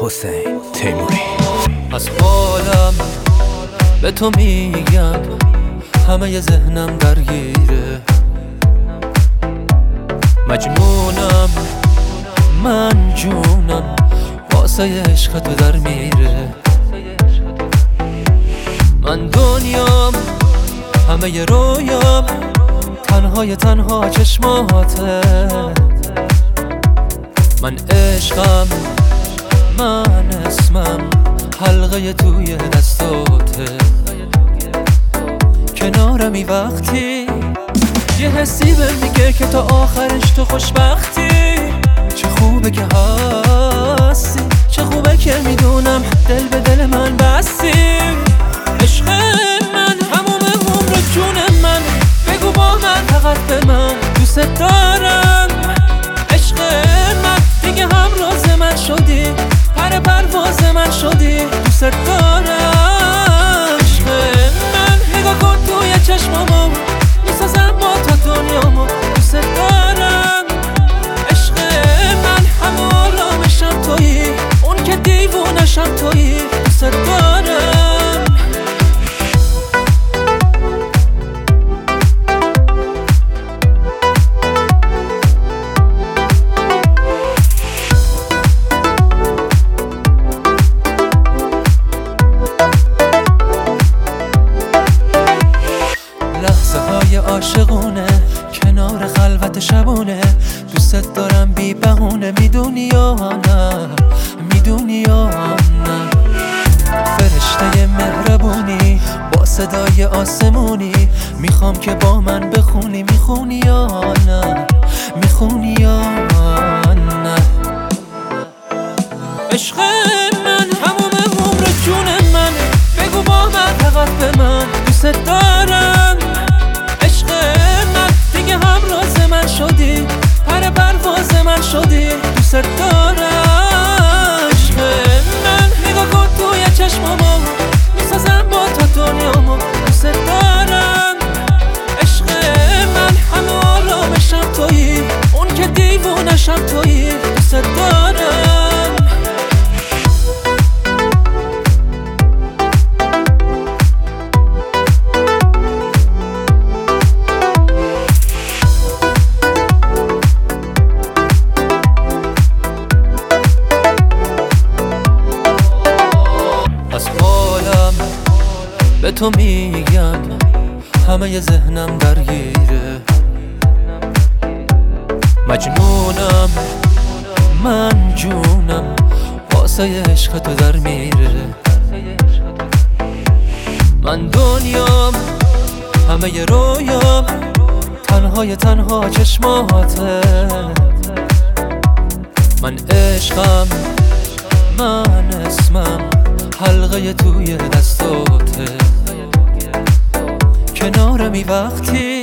حسین تیموری. از حالم به تو میگم، همه ذهنم درگیره، مجنونم من جونم، واسه عشق تو در میره. من دنیام همه رویام، تنها چشماته. من عشقم، من اسمم، حلقه توی دستاته. کنارمی وقتی یه حسی به میگه که تا آخرش تو خوشبختی. چه خوبه که هستی، چه خوبه که میدونم دل به دل من بستی. عشق من، هموم عمر جون من، بگو با من، فقط به من دوست دارم. عشق من دیگه همراز من شدی، پر پرواز من شدی، دوست دارم. عشق من، نگاه کن توی چشمامو، میسازم با تو دنیامو، دوست دارم. عشق من، همه آرامشم تویی، اون که دیوونشم تویی، دوست دارم. لحظه های عاشقونه کنار خلوت شبونه، دوست دارم بی بهونه، میدونی یا نه، میدونی یا نه. فرشته مهربونی با صدای آسمونی، میخوام که با من بخونی، میخونی یا نه، میخونی یا نه. عشق من، هموم عمر جون من، بگو با من، فقط به من دوست دارم. عشق من دیگه همراز من شدی، پر پرواز من شدی، دوست دارم. عشق من، نگاه کن توی چشمامو، میسازم با تو دنیامو، دوست دارم. عشق من، همه آرامشم تویی، اون که دیوونشم تویی، دوست دارم. از حالم به تو میگم، همه ذهنم درگیره، مجنونم من جونم، واسه عشق تو در میره. من دنیام همه رویام، تنها چشماته. من عشقم، من اسمم، حلقه توی دستاته. کنارمی وقتی